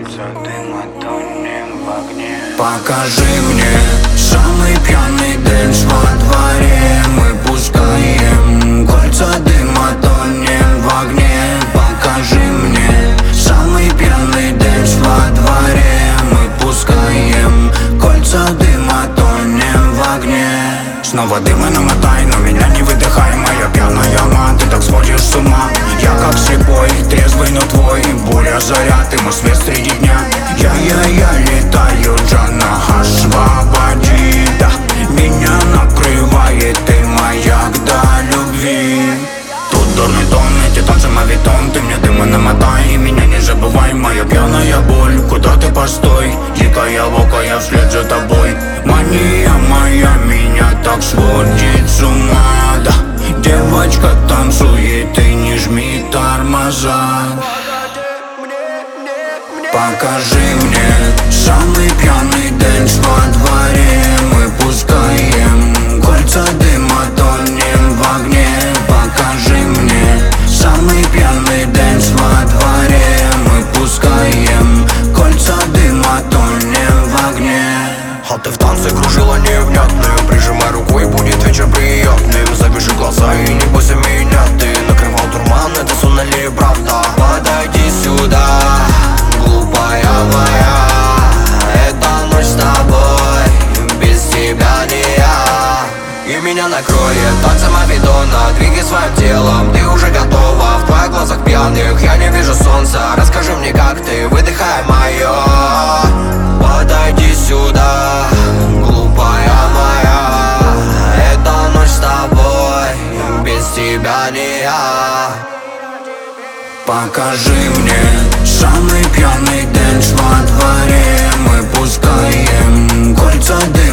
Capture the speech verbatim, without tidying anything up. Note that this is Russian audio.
Кольца дыма, тонем в огне. Покажи мне самый пьяный дэнс во дворе. Мы пускаем кольца дыма, тонем в огне. Покажи мне самый пьяный дэнс во дворе. Мы пускаем кольца дыма, тонем в огне. Снова дым и намотай, но меня не выдыхай. Моя пьяная мать, ты так сводишь с ума. Я как слепой, трезвый, но твой. Буря, заряд, ему свет среди дня. Я-я-я летаю, Джана, освободи. Да, меня накрывает, ты маяк до любви. Тут дурный тон, эти танцы мавитон. Ты мне дыма намотай, и меня не забывай. Моя пьяная боль, куда ты постой? Дикая вока, я вслед за тобой. Мания моя меня так сводит с ума. Да, девочка танцует, ты не жми тормоза. Покажи мне самый пьяный дэнс во дворе. Мы пускаем кольца дыма, тонем в огне. Покажи мне самый пьяный дэнс во дворе. Мы пускаем кольца дыма, тонем в огне. А ты в танце кружила невнятную. Прижимай руку и будет вечер приятным. Завяжи глаза и не бойся меня. Ты накрывал дурман, это сон или правда? Подойди сюда, глупая моя. Эта ночь с тобой, без тебя не я. И меня накроет танцем Авидона. Двигай своим телом, ты уже готова. В твоих глазах пьяных я не вижу солнца. Расскажи мне, как ты, выдыхай мое. Подойди сюда, глупая моя. Эта ночь с тобой, без тебя не я. Покажи мне самый пьяный дэнс во дворе. Мы пускаем кольца дыма.